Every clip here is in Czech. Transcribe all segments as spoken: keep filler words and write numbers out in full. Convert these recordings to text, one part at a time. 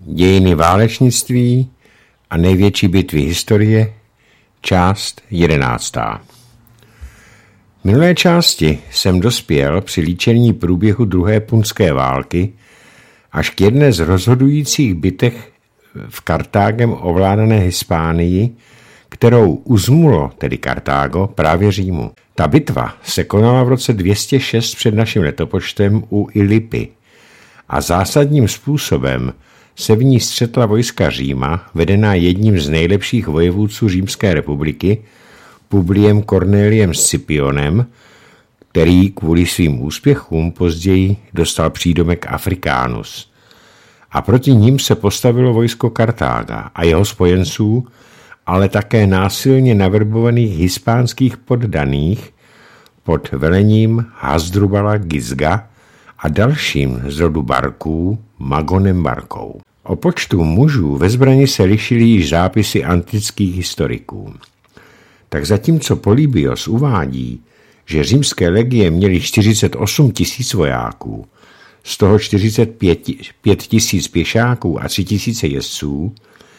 Dějiny válečnictví a největší bitvy historie, část jedenáctá. V minulé části jsem dospěl při líčení průběhu druhé punské války až k jedné z rozhodujících bitev v Kartágem ovládané Hispánii, kterou uzmulo, tedy Kartágo, právě Římu. Ta bitva se konala v roce dvě stě šest před naším letopočtem u Ilipy a zásadním způsobem se v ní střetla vojska Říma, vedená jedním z nejlepších vojevůdců Římské republiky, Publiem Corneliem Scipionem, který kvůli svým úspěchům později dostal přídomek Africanus. A proti ním se postavilo vojsko Kartága a jeho spojenců, ale také násilně naverbovaných hispánských poddaných pod velením Hasdrubala Gisga a dalším z rodu Barků Magonem Barkou. O počtu mužů ve zbrani se lišily již zápisy antických historiků. Tak zatímco Polybios uvádí, že římské legie měly čtyřicet osm tisíc vojáků, z toho čtyřicet pět tisíc pěšáků a tři tisíce jezdců,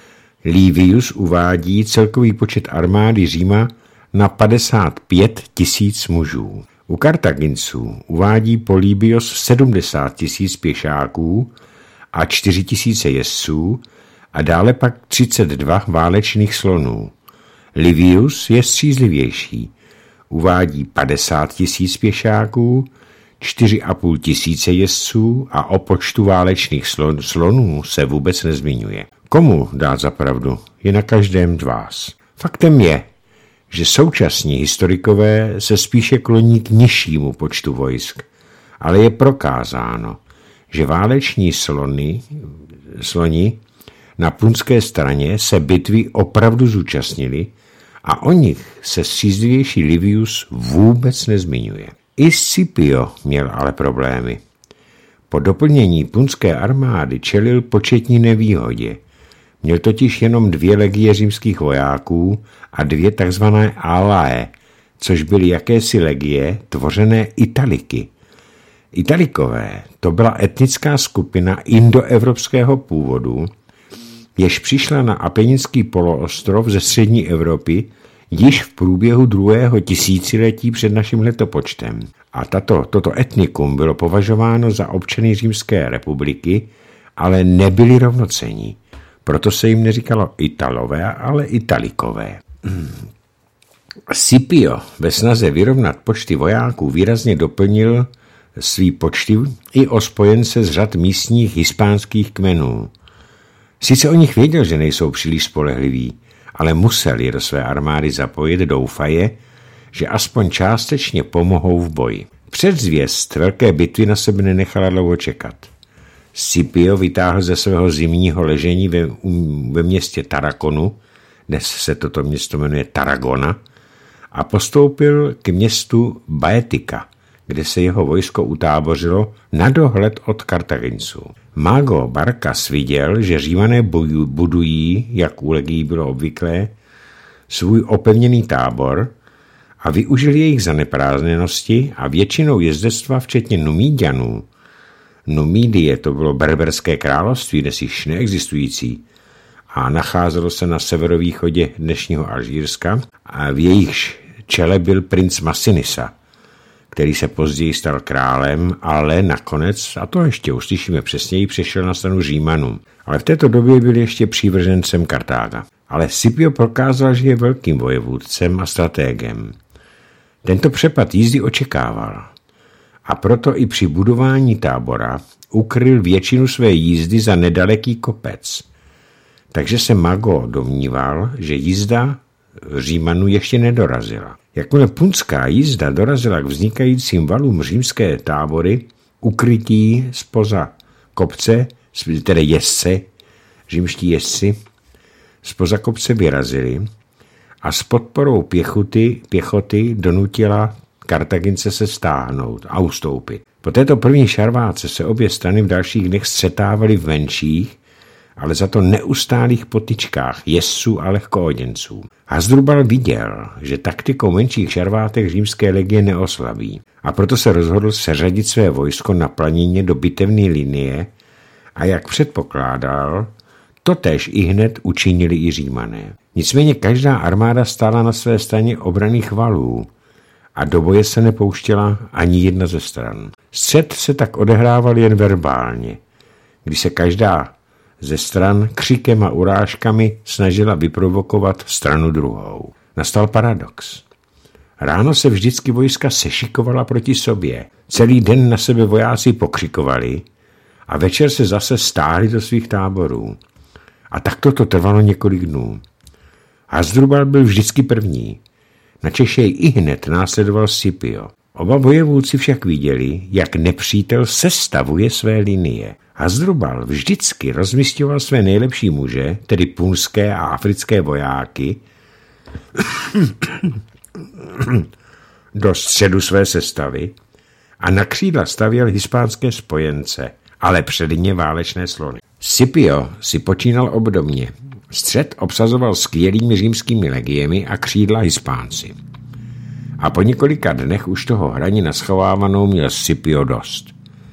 Livius uvádí celkový počet armády Říma na padesát pět tisíc mužů. U Kartaginců uvádí Polybios sedmdesát tisíc pěšáků a čtyři tisíce jezdců a dále pak třicet dva válečných slonů. Livius je střízlivější. Uvádí padesát tisíc pěšáků, čtyři a půl tisíce jezdců a o počtu válečných slon, slonů se vůbec nezmiňuje. Komu dát za pravdu, je na každém z vás. Faktem je, že současní historikové se spíše kloní k nižšímu počtu vojsk, ale je prokázáno, že váleční slony, sloni na punské straně se bitvy opravdu zúčastnili a o nich se střízlivější Livius vůbec nezmiňuje. I Scipio měl ale problémy. Po doplnění punské armády čelil početní nevýhodě. Měl totiž jenom dvě legie římských vojáků a dvě takzvané alae, což byly jakési legie tvořené Italiky. Italikové to byla etnická skupina indoevropského původu, jež přišla na Apeninský poloostrov ze střední Evropy již v průběhu druhého tisíciletí před naším letopočtem. A tato, toto etnikum bylo považováno za občany Římské republiky, ale nebyli rovnocenní. Proto se jim neříkalo Italové, ale Italikové. Scipio ve snaze vyrovnat počty vojáků výrazně doplnil svý počty i o spojence z řad místních hispánských kmenů. Sice o nich věděl, že nejsou příliš spolehliví, ale musel je do své armády zapojit, doufaje, že aspoň částečně pomohou v boji. Předzvěst velké bitvy na sebe nenechala dlouho čekat. Scipio vytáhl ze svého zimního ležení ve, ve městě Tarakonu, dnes se toto město jmenuje Tarragona, a postoupil k městu Baetica, kde se jeho vojsko utábořilo na dohled od Kartaginců. Mago Barkas viděl, že Římané budují, jak u legií bylo obvyklé, svůj opevněný tábor a využil jejich zaneprázdněnosti a většinou jezdectva, včetně Numíďanů. Numídie to bylo berberské království, dnes již neexistující, a nacházelo se na severovýchodě dnešního Alžírska a v jejich čele byl princ Massinissa, který se později stal králem, ale nakonec, a to ještě uslyšíme přesněji, přešel na stranu Římanům. Ale v této době byl ještě přívržencem Kartága. Ale Scipio prokázal, že je velkým vojevůdcem a stratégem. Tento přepad jízdy očekával. A proto i při budování tábora ukryl většinu své jízdy za nedaleký kopec. Takže se Mago domníval, že jízda Římanů ještě nedorazila. Jakmile punská jízda dorazila k vznikajícím valům římské tábory, ukrytí spoza kopce, tedy jezdce, římští jezdci, spoza kopce vyrazili a s podporou pěchoty, pěchoty donutila Kartagince se stáhnout a ustoupit. Po této první šarváce se obě strany v dalších dnech střetávaly v menších, ale za to neustálých potyčkách jezdců a lehkooděnců. Hasdrubal viděl, že taktikou menších šarvátek římské legie neoslabí a proto se rozhodl seřadit své vojsko na planině do bitevní linie a jak předpokládal, totéž i hned učinili i Římané. Nicméně každá armáda stála na své straně obranných valů a do boje se nepouštěla ani jedna ze stran. Střet se tak odehrával jen verbálně, kdy se každá ze stran křikem a urážkami snažila vyprovokovat stranu druhou. Nastal paradox. Ráno se vždycky vojska sešikovala proti sobě. Celý den na sebe vojáci pokřikovali a večer se zase stáhli do svých táborů. A takto to trvalo několik dnů. Hasdrubal byl vždycky první. Na Češej i hned následoval Scipio. Oba vojevůdci však viděli, jak nepřítel sestavuje své linie. Hasdrubal vždycky rozmisťoval své nejlepší muže, tedy punské a africké vojáky, do středu své sestavy a na křídla stavěl hispánské spojence, ale předně válečné slony. Scipio si počínal obdobně. Střed obsazoval skvělými římskými legiemi a křídla Hispánci. A po několika dnech už toho hraní naschovávanou měl Scipio dost.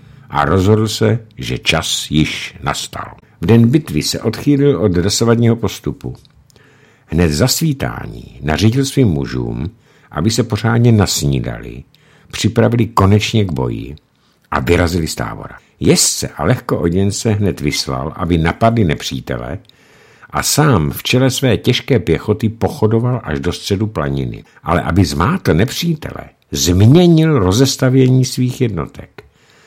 A rozhodl se, že čas již nastal. V den bitvy se odchýlil od dosavadního postupu. Hned za svítání nařídil svým mužům, aby se pořádně nasnídali, připravili konečně k boji a vyrazili z tábora. Jezdce a lehkooděnce hned vyslal, aby napadli nepřítele, a sám v čele své těžké pěchoty pochodoval až do středu planiny. Ale aby zmátl nepřítele, změnil rozestavění svých jednotek.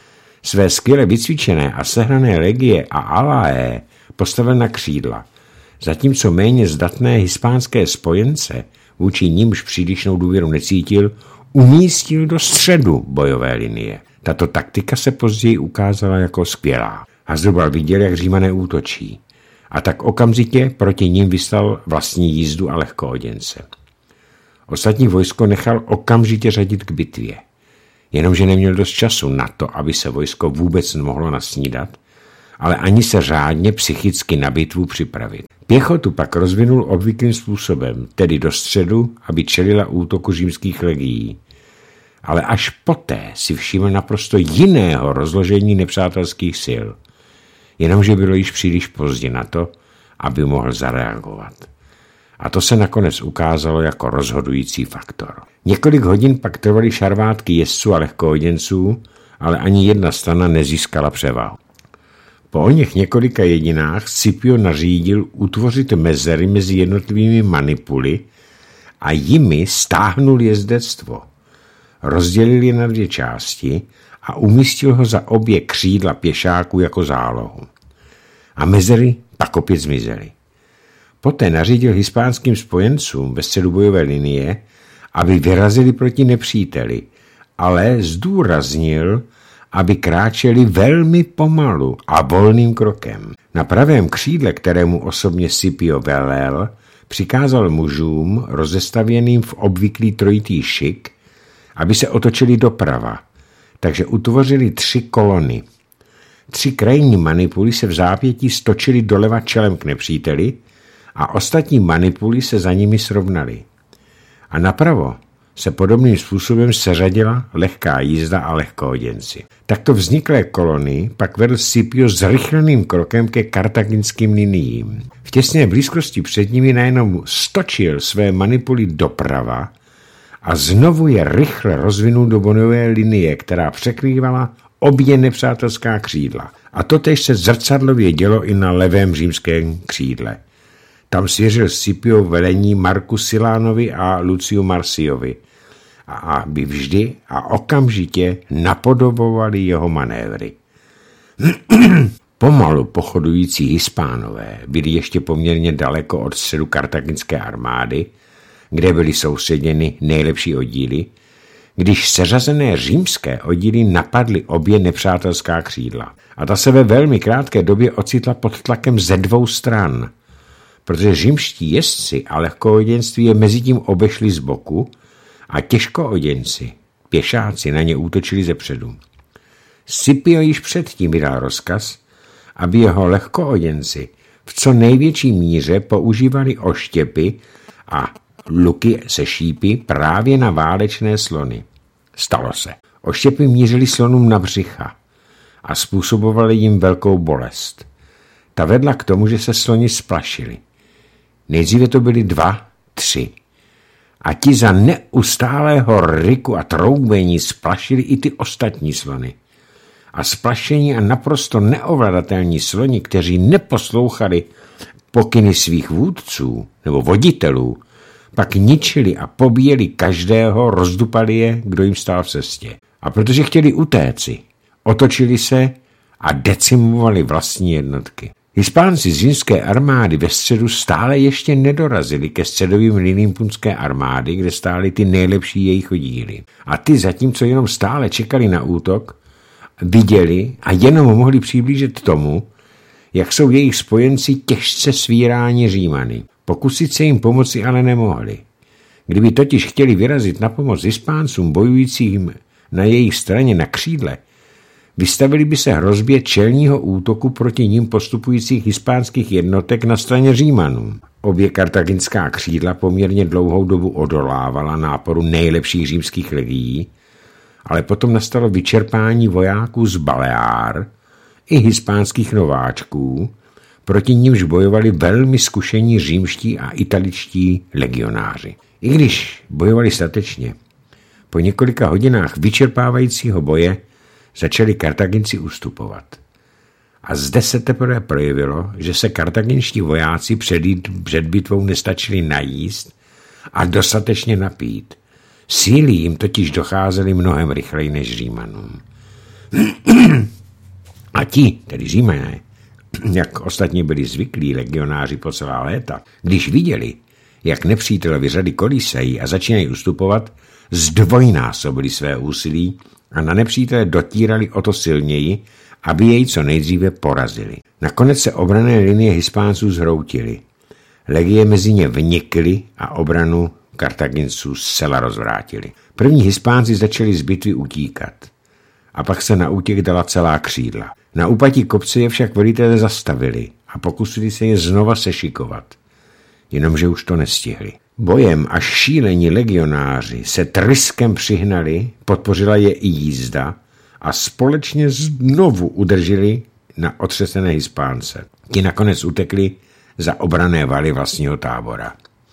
Své skvěle vycvičené a sehrané legie a alae postavil na křídla, zatímco méně zdatné hispánské spojence, vůči nímž přílišnou důvěru necítil, umístil do středu bojové linie. Tato taktika se později ukázala jako skvělá. Hasdrubal viděl, jak Římané útočí, a tak okamžitě proti ním vyslal vlastní jízdu a lehkooděnce. Ostatní vojsko nechal okamžitě řadit k bitvě. Jenomže neměl dost času na to, aby se vojsko vůbec nemohlo nasnídat, ale ani se řádně psychicky na bitvu připravit. Pěchotu pak rozvinul obvyklým způsobem, tedy do středu, aby čelila útoku římských legií. Ale až poté si všiml naprosto jiného rozložení nepřátelských sil. Jenomže bylo již příliš pozdě na to, aby mohl zareagovat. A to se nakonec ukázalo jako rozhodující faktor. Několik hodin pak trvaly šarvátky jezdců a lehkooděnců, ale ani jedna strana nezískala převahu. Po oněch několika jedinách Scipio nařídil utvořit mezery mezi jednotlivými manipuly a jimi stáhnul jezdectvo. Rozdělil je na dvě části a umístil ho za obě křídla pěšáků jako zálohu. A mezery pak opět zmizely. Poté nařídil hispánským spojencům ve středu bojové linie, aby vyrazili proti nepříteli, ale zdůraznil, aby kráčeli velmi pomalu a volným krokem. Na pravém křídle, kterému osobně Scipio velel, přikázal mužům rozestavěným v obvyklý trojitý šik, aby se otočili doprava, takže utvořili tři kolony. Tři krajní manipuly se v zápětí stočily doleva čelem k nepříteli a ostatní manipuly se za nimi srovnaly. A napravo se podobným způsobem seřadila lehká jízda a lehkooděnci. Takto vzniklé kolony pak vedl Scipio zrychleným krokem ke kartaginským liniím. V těsné blízkosti před nimi najednou stočil své manipuly doprava a znovu je rychle rozvinul do bojové linie, která překrývala obě nepřátelská křídla. A totéž se zrcadlově dělo i na levém římském křídle. Tam svěřil Scipio velení Marku Silánovi a Luciu Marciovi, a aby vždy a okamžitě napodobovali jeho manévry. Pomalu pochodující Hispánové byli ještě poměrně daleko od středu kartaginské armády, kde byly soustředěny nejlepší oddíly, když seřazené římské oddíly napadly obě nepřátelská křídla. A ta se ve velmi krátké době ocitla pod tlakem ze dvou stran, protože římští jezdci a lehkooděnství je mezitím obešli z boku a těžkooděnci, pěšáci, na ně útočili zepředu. Scipio již předtím vydal rozkaz, aby jeho lehkooděnci v co největší míře používali oštěpy a luky se šípy právě na válečné slony. Stalo se. Oštěpy mířily slonům na břicha a způsobovaly jim velkou bolest. Ta vedla k tomu, že se sloni splašili. Nejdříve to byli dva, tři. A ti za neustálého ryku a troubení splašili i ty ostatní slony. A splašení a naprosto neovladatelní sloni, kteří neposlouchali pokyny svých vůdců nebo voditelů, pak ničili a pobíjeli každého, rozdupali je, kdo jim stál v cestě. A protože chtěli utéci, otočili se a decimovali vlastní jednotky. Hispánci z římské armády ve středu stále ještě nedorazili ke středovým liním punské armády, kde stály ty nejlepší jejich oddíly. A ty, zatímco jenom stále čekali na útok, viděli a jenom mohli přiblížit tomu, jak jsou jejich spojenci těžce svíráni Římany. Pokusit se jim pomoci ale nemohli. Kdyby totiž chtěli vyrazit na pomoc Hispáncům bojujícím na jejich straně na křídle, vystavili by se hrozbě čelního útoku proti ním postupujících hispánských jednotek na straně Římanů. Obě kartaginská křídla poměrně dlouhou dobu odolávala náporu nejlepších římských legií, ale potom nastalo vyčerpání vojáků z Baleár i hispánských nováčků, proti nimž bojovali velmi zkušení římští a italičtí legionáři. I když bojovali statečně, po několika hodinách vyčerpávajícího boje začali Kartaginci ustupovat. A zde se teprve projevilo, že se kartaginští vojáci před, před bitvou nestačili najíst a dostatečně napít. Síly jim totiž docházely mnohem rychleji než Římanům. A ti, tedy Římané, jak ostatně byli zvyklí legionáři po celá léta, když viděli, jak nepřítelovi řady kolísají a začínají ustupovat, zdvojnásobili své úsilí a na nepřítele dotírali o to silněji, aby jej co nejdříve porazili. Nakonec se obranné linie Hispánců zhroutily. Legie mezi ně vnikly a obranu Kartaginců zcela rozvrátili. První Hispánci začali z bitvy utíkat. A pak se na útěk dala celá křídla. Na úpatí kopce je však velitelé zastavili a pokusili se je znova sešikovat. Jenomže už to nestihli. Bojem až šílení legionáři se tryskem přihnali, podpořila je i jízda a společně znovu udrželi na otřesené Hispánce. Ti nakonec utekli za obranné valy vlastního tábora.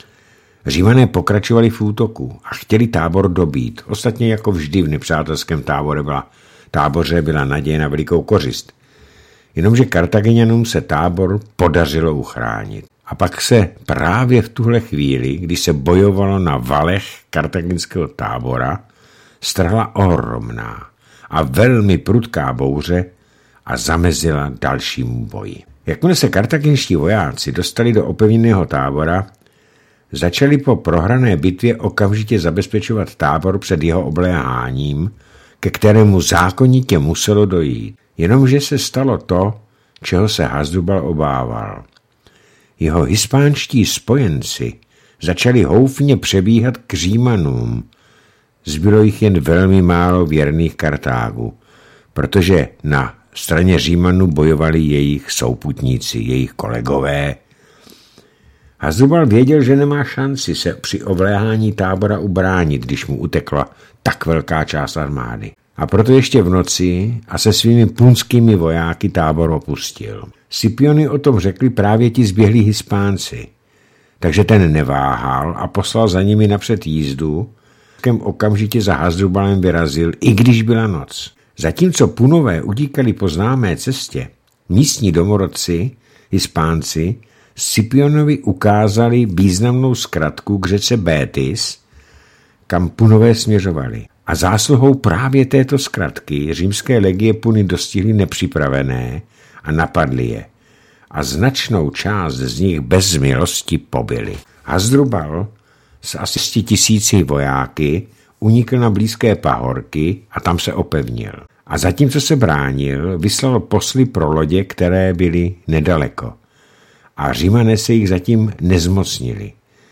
Římané pokračovali v útoku a chtěli tábor dobít. Ostatně jako vždy v nepřátelském táboře byla, táboře byla naděje na velikou kořist. Jenomže Kartagiňanům se tábor podařilo uchránit. A pak se právě v tuhle chvíli, když se bojovalo na valech kartaginského tábora, strhla ohromná a velmi prudká bouře a zamezila dalšímu boji. Jakmile se kartaginští vojáci dostali do opevněného tábora, začali po prohrané bitvě okamžitě zabezpečovat tábor před jeho obléháním, ke kterému zákonitě muselo dojít. Jenomže se stalo to, čeho se Hasdrubal obával. Jeho hispánští spojenci začali houfně přebíhat k Římanům. Zbylo jich jen velmi málo věrných Kartágu, protože na straně Římanů bojovali jejich souputníci, jejich kolegové. Hasdrubal věděl, že nemá šanci se při ovléhání tábora ubránit, když mu utekla tak velká část armády. A proto ještě v noci a se svými punskými vojáky tábor opustil. Scipiony o tom řekli právě ti zběhlí Hispánci. Takže ten neváhal a poslal za nimi napřed jízdu, kem okamžitě za Hasdrubalem vyrazil, i když byla noc. Zatímco Punové utíkali po známé cestě, místní domorodci, Hispánci, Scipionovi ukázali významnou zkratku k řece Bétis, kam Punové směřovali. A zásluhou právě této zkratky římské legie Puny dostihly nepřipravené a napadly je. A značnou část z nich bez milosti pobili. Hasdrubal s asi tisíci vojáky unikl na blízké pahorky a tam se opevnil. A zatímco se bránil, vyslal posly pro lodě, které byly nedaleko. A Římané se jich zatím nezmocnili.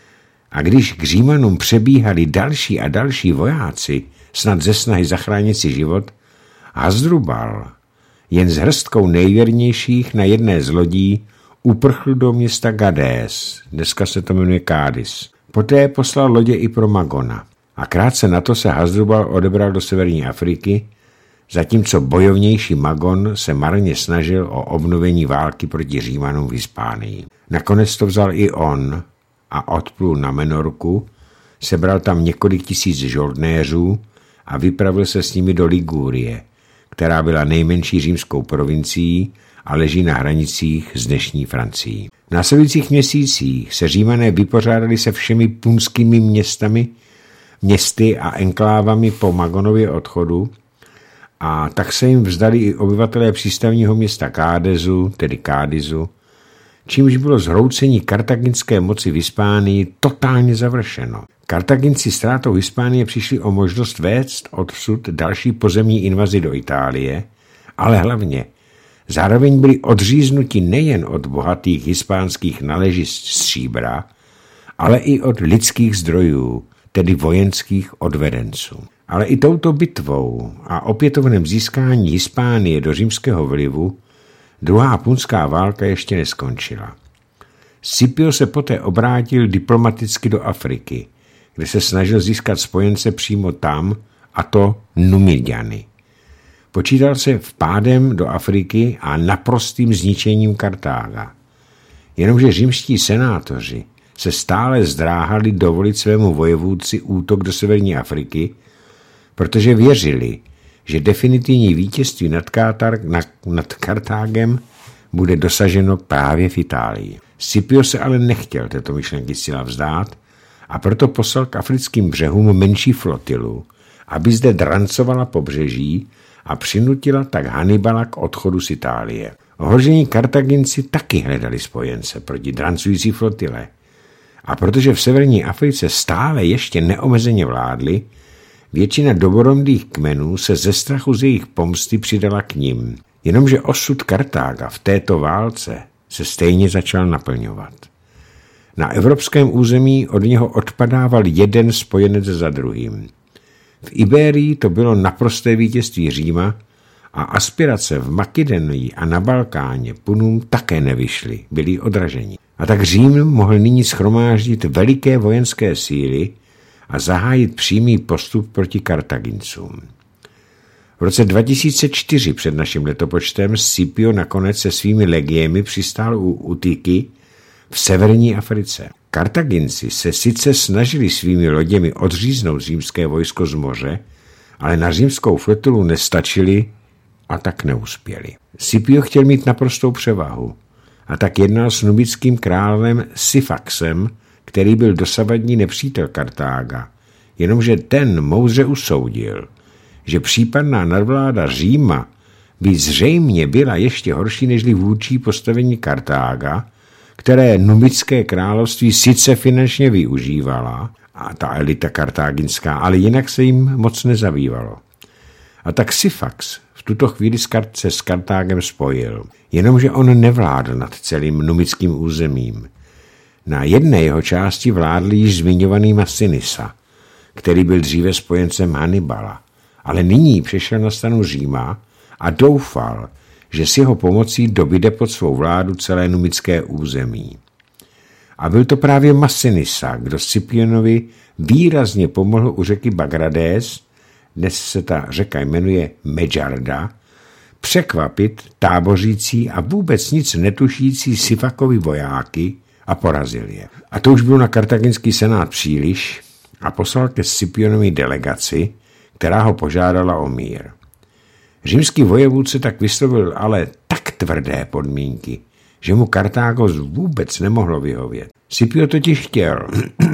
A když k Římanům přebíhali další a další vojáci, snad ze snahy zachránit si život, Hasdrubal jen s hrstkou nejvěrnějších na jedné z lodí uprchl do města Gadés, dneska se to jmenuje Kádis. Poté poslal lodě i pro Magona. A krátce na to se Hasdrubal odebral do severní Afriky, zatímco bojovnější Magon se marně snažil o obnovení války proti Římanům v Hispánii. Nakonec to vzal i on a odplul na Menorku, sebral tam několik tisíc žoldnéřů a vypravil se s nimi do Ligúrie, která byla nejmenší římskou provincií a leží na hranicích s dnešní Francií. V následujících měsících se Římané vypořádali se všemi punskými městami, městy a enklávami po Magonově odchodu, a tak se jim vzdali i obyvatelé přístavního města Cádezu, tedy Cádizu, čímž bylo zhroucení kartaginské moci v Hispánii totálně završeno. Kartaginci ztrátou Hispánie přišli o možnost vést odsud další pozemní invazi do Itálie, ale hlavně zároveň byli odříznuti nejen od bohatých hispánských naležišť stříbra, ale i od lidských zdrojů, tedy vojenských odvedenců. Ale i touto bitvou a opětovném získání Hispánie do římského vlivu druhá punská válka ještě neskončila. Scipio se poté obrátil diplomaticky do Afriky, kde se snažil získat spojence přímo tam, a to Numidiany. Počítal se vpádem do Afriky a naprostým zničením Kartága. Jenomže římští senátoři se stále zdráhali dovolit svému vojevůdci útok do severní Afriky, protože věřili, že definitivní vítězství nad, Katar, nad Kartágem bude dosaženo právě v Itálii. Scipio se ale nechtěl této myšlenky zcela vzdát a proto poslal k africkým břehům menší flotilu, aby zde drancovala pobřeží a přinutila tak Hannibala k odchodu z Itálie. Ohrožení Kartaginci taky hledali spojence proti drancující flotile. A protože v severní Africe stále ještě neomezeně vládli, většina doboromdých kmenů se ze strachu z jejich pomsty přidala k nim. Jenomže osud Kartága v této válce se stejně začal naplňovat. Na evropském území od něho odpadával jeden spojenec za druhým. V Ibérii to bylo naprosté vítězství Říma a aspirace v Makedonii a na Balkáně Punům také nevyšly, byli odraženi. A tak Řím mohl nyní shromáždit veliké vojenské síly a zahájit přímý postup proti Kartagincům. V roce dva tisíce čtyři před naším letopočtem Scipio nakonec se svými legiemi přistál u Utiky v severní Africe. Kartaginci se sice snažili svými loděmi odříznout římské vojsko z moře, ale na římskou flotilu nestačili a tak neuspěli. Scipio chtěl mít naprostou převahu a tak jednal s nubickým králem Syfaxem, který byl dosavadní nepřítel Kartága, jenomže ten moudře usoudil, že případná nadvláda Říma by zřejmě byla ještě horší nežli vůdčí postavení Kartága, které nubické království sice finančně využívala, a ta elita kartáginská, ale jinak se jim moc nezabývalo. A tak Syfax v tuto chvíli se s Kartágem spojil, jenomže on nevládl nad celým nubickým územím. Na jedné jeho části vládl již zmiňovaný Massinissa, který byl dříve spojencem Hannibala, ale nyní přešel na stranu Říma a doufal, že s jeho pomocí dobyde pod svou vládu celé numické území. A byl to právě Massinissa, kdo Scipionovi výrazně pomohl u řeky Bagradés, dnes se ta řeka jmenuje Medžarda, překvapit tábořící a vůbec nic netušící Syfakovi vojáky a porazil je. A to už bylo na kartaginský senát příliš a poslal ke Scipionovi delegaci, která ho požádala o mír. Římský vojevůdce tak vyslovil ale tak tvrdé podmínky, že mu Kartágo vůbec nemohlo vyhovět. Scipio totiž chtěl,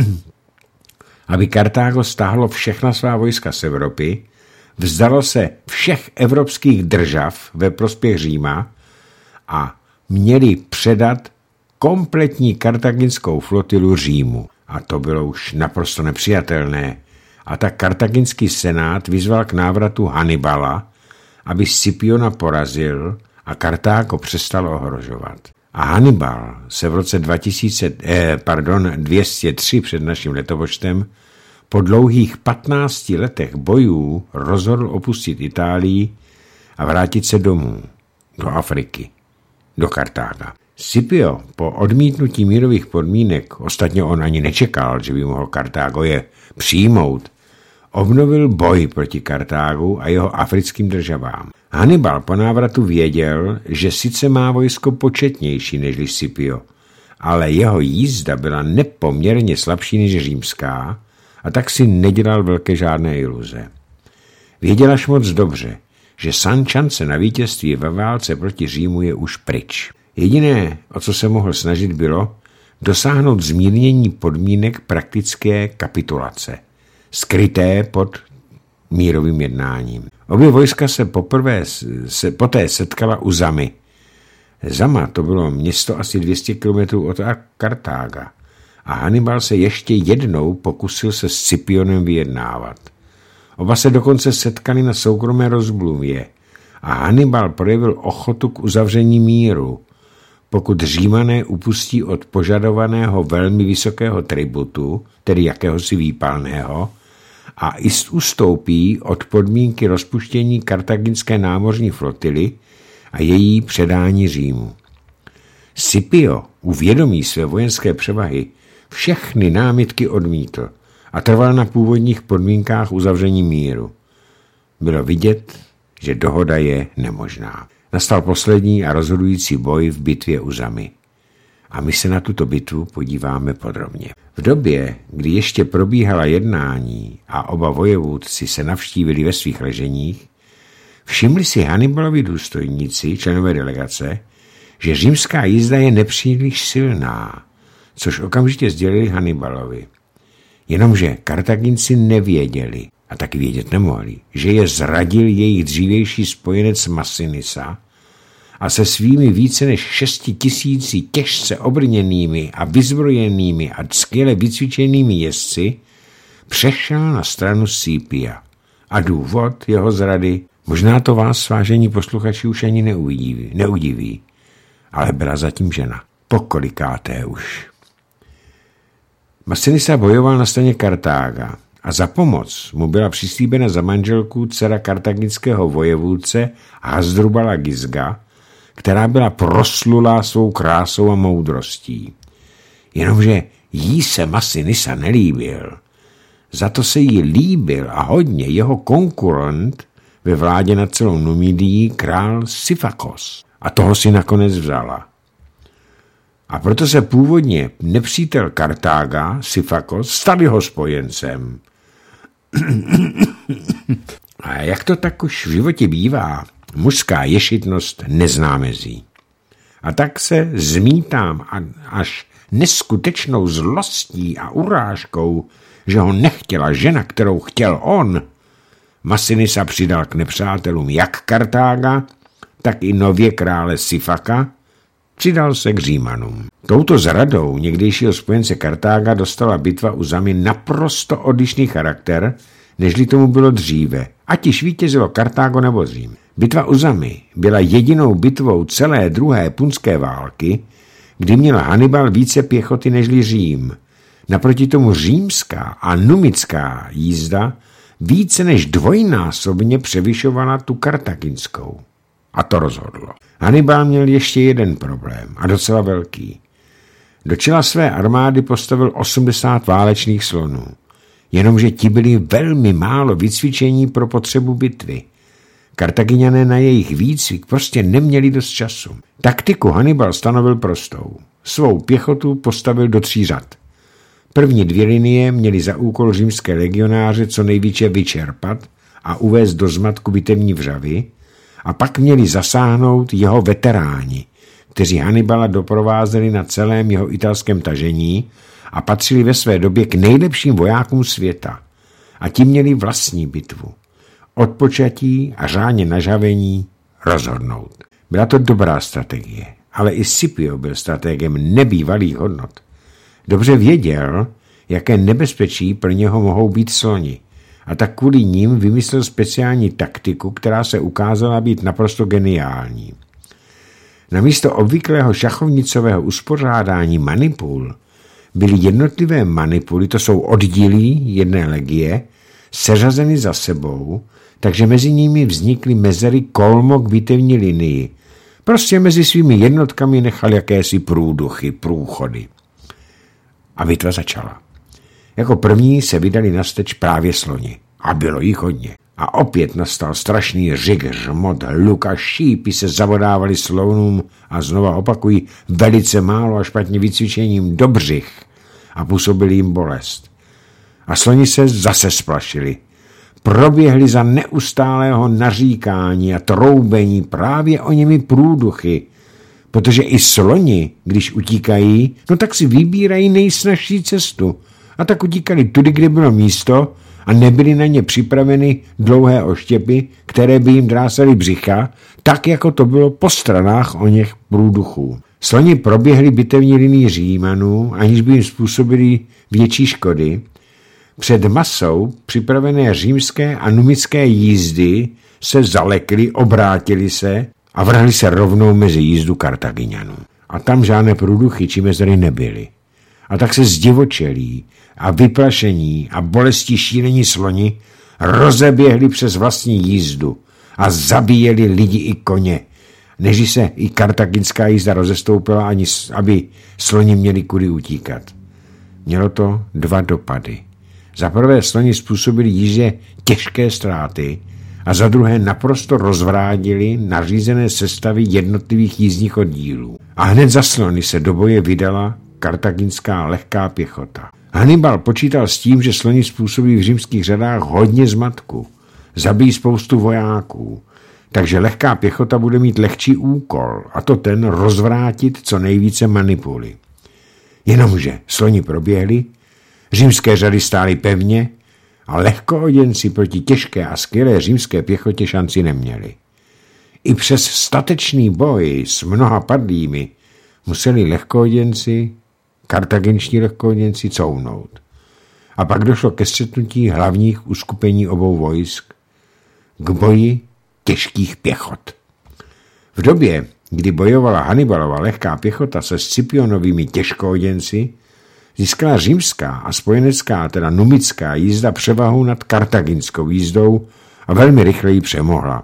aby Kartágo stáhlo všechna svá vojska z Evropy, vzdalo se všech evropských držav ve prospěch Říma a měli předat kompletní kartaginskou flotilu Římu. A to bylo už naprosto nepřijatelné. A tak kartaginský senát vyzval k návratu Hannibala, aby Scipiona porazil a Kartágo přestal ohrožovat. A Hannibal se v roce dva tisíce, eh, pardon, dvě stě tři před naším letopočtem po dlouhých patnácti letech bojů rozhodl opustit Itálii a vrátit se domů, do Afriky, do Kartága. Scipio po odmítnutí mírových podmínek, ostatně on ani nečekal, že by mohl Kartágo je přijmout, obnovil boj proti Kartágu a jeho africkým državám. Hannibal po návratu věděl, že sice má vojsko početnější než Scipio, ale jeho jízda byla nepoměrně slabší než římská a tak si nedělal velké žádné iluze. Věděl až moc dobře, že san šance na vítězství ve válce proti Římu je už pryč. Jediné, o co se mohl snažit, bylo dosáhnout zmírnění podmínek praktické kapitulace, skryté pod mírovým jednáním. Obě vojska se poprvé se poté setkala u Zamy. Zama to bylo město asi dvě stě kilometrů od Kartága a Hannibal se ještě jednou pokusil se Scipionem vyjednávat. Oba se dokonce setkali na soukromé rozmluvě a Hannibal projevil ochotu k uzavření míru, pokud Římané upustí od požadovaného velmi vysokého tributu, tedy jakéhosi výpalného, a i ustoupí od podmínky rozpuštění kartaginské námořní flotily a její předání Římu. Scipio, uvědomí své vojenské převahy, všechny námitky odmítl a trval na původních podmínkách uzavření míru. Bylo vidět, že dohoda je nemožná. Nastal poslední a rozhodující boj v bitvě u Zamy. A my se na tuto bitvu podíváme podrobně. V době, kdy ještě probíhala jednání a oba vojevůdci se navštívili ve svých leženích, všimli si Hannibalovi důstojníci, členové delegace, že římská jízda je nepříliš silná, což okamžitě sdělili Hannibalovi. Jenomže Kartaginci nevěděli, a taky vědět nemohli, že je zradil jejich dřívější spojenec Massinissa a se svými více než šesti tisíci těžce obrněnými a vyzbrojenými a skvěle vycvičenými jezdci přešel na stranu Scipia. A důvod jeho zrady, možná to vás, vážení posluchači, už ani neudiví, neudiví, ale byla zatím žena. Pokolikáté už. Massinissa bojoval na straně Kartága a za pomoc mu byla přislíbena za manželku dcera kartaginského vojevůdce Hasdrubala Gisga, která byla proslulá svou krásou a moudrostí. Jenomže jí se Massinissa nelíbil. Za to se jí líbil a hodně jeho konkurent ve vládě nad celou Numidií král Sifakos. A toho si nakonec vzala. A proto se původně nepřítel Kartága, Sifakos, stal jeho spojencem. A jak to tak už v životě bývá, mužská ješitnost nezná mezí. A tak se zmítám až neskutečnou zlostí a urážkou, že ho nechtěla žena, kterou chtěl on. Massinissa přidal k nepřátelům jak Kartága, tak i nově krále Sifaka, přidal se k Římanům. Touto zradou někdejšího spojence Kartága dostala bitva u Zamy naprosto odlišný charakter, nežli tomu bylo dříve, ať již vítězilo Kartágo nebo Řím. Bitva u Zamy byla jedinou bitvou celé druhé punské války, kdy měl Hannibal více pěchoty nežli Řím. Naproti tomu římská a numická jízda více než dvojnásobně převyšovala tu kartaginskou. A to rozhodlo. Hannibal měl ještě jeden problém, a docela velký. Do čela své armády postavil osmdesát válečných slonů, jenomže ti byli velmi málo vycvičení pro potřebu bitvy. Kartagiňané na jejich výcvik prostě neměli dost času. Taktiku Hannibal stanovil prostou. Svou pěchotu postavil do tří řad. První dvě linie měly za úkol římské legionáře co nejvíce vyčerpat a uvést do zmatku bitevní vřavy, a pak měli zasáhnout jeho veteráni, kteří Hannibala doprovázeli na celém jeho italském tažení a patřili ve své době k nejlepším vojákům světa. A ti měli vlastní bitvu. Od počatí a řádně nažavení rozhodnout. Byla to dobrá strategie, ale i Scipio byl strategem nebývalých hodnot. Dobře věděl, jaké nebezpečí pro něho mohou být sloni, a tak kvůli ním vymyslel speciální taktiku, která se ukázala být naprosto geniální. Namísto obvyklého šachovnicového uspořádání manipul byly jednotlivé manipuly, to jsou oddíly jedné legie, seřazeny za sebou, takže mezi nimi vznikly mezery kolmo k bitevní linii. Prostě mezi svými jednotkami nechal jakési průduchy, průchody. A bitva začala. Jako první se vydali nasteč právě sloni. A bylo jich hodně. A opět nastal strašný řik, hřmot, hluk a šípy se zavodávali slonům a znova opakují velice málo a špatně vycvičením do břich a působili jim bolest. A sloni se zase splašili. Proběhli za neustálého naříkání a troubení právě o nimi průduchy, protože i sloni, když utíkají, no tak si vybírají nejsnažší cestu. A tak utíkali tudy, kde bylo místo a nebyly na ně připraveny dlouhé oštěpy, které by jim drásaly břicha, tak jako to bylo po stranách o něch průduchů. Sloni proběhli bitevní linii Římanů, aniž by jim způsobili větší škody. Před masou připravené římské a numické jízdy se zalekli, obrátili se a vrhli se rovnou mezi jízdu Kartagiňanů. A tam žádné průduchy či mezery nebyly. A tak se zdivočelí a vyplašení a bolestí šílení sloni rozeběhli přes vlastní jízdu a zabíjeli lidi i koně, než se i kartaginská jízda rozestoupila, ani aby sloni měli kudy utíkat. Mělo to dva dopady. Za prvé sloni způsobili jízdě těžké ztráty a za druhé naprosto rozvrátili nařízené sestavy jednotlivých jízdních oddílů. A hned za slony se do boje vydala kartaginská lehká pěchota. Hannibal počítal s tím, že sloni způsobí v římských řadách hodně zmatku, zabijí spoustu vojáků, takže lehká pěchota bude mít lehčí úkol, a to ten rozvrátit co nejvíce manipuly. Jenomže sloni proběhli, římské řady stály pevně a lehkooděnci proti těžké a skvělé římské pěchotě šanci neměli. I přes statečný boj s mnoha padlými museli lehkooděnci, kartaginští lehkooděnci counout. A pak došlo ke střetnutí hlavních uskupení obou vojsk, k boji těžkých pěchot. V době, kdy bojovala Hannibalova lehká pěchota se Scipionovými těžkooděnci, získala římská a spojenecká, teda numická jízda převahu nad kartaginskou jízdou a velmi rychle ji přemohla.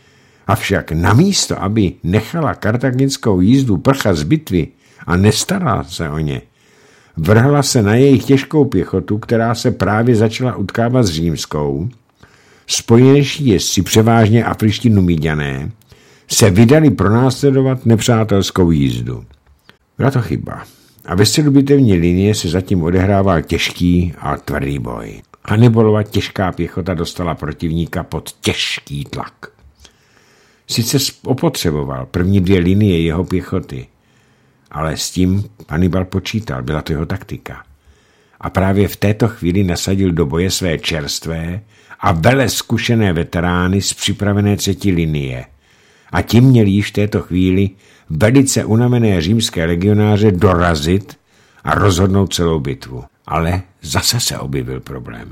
Avšak namísto, aby nechala kartaginskou jízdu prchat z bitvy a nestarala se o ně, vrhla se na jejich těžkou pěchotu, která se právě začala utkávat s římskou. Spojenečtí jezdci, převážně afričtí Numiďané, se vydali pronásledovat nepřátelskou jízdu. Byla to chyba. A ve středu bitevní linie se zatím odehrával těžký a tvrdý boj. Hannibalova těžká pěchota dostala protivníka pod těžký tlak. Sice opotřeboval první dvě linie jeho pěchoty, ale s tím Hannibal počítal, byla to jeho taktika. A právě v této chvíli nasadil do boje své čerstvé a vele zkušené veterány z připravené třetí linie. A tím měli již v této chvíli velice unavené římské legionáře dorazit a rozhodnout celou bitvu. Ale zase se objevil problém.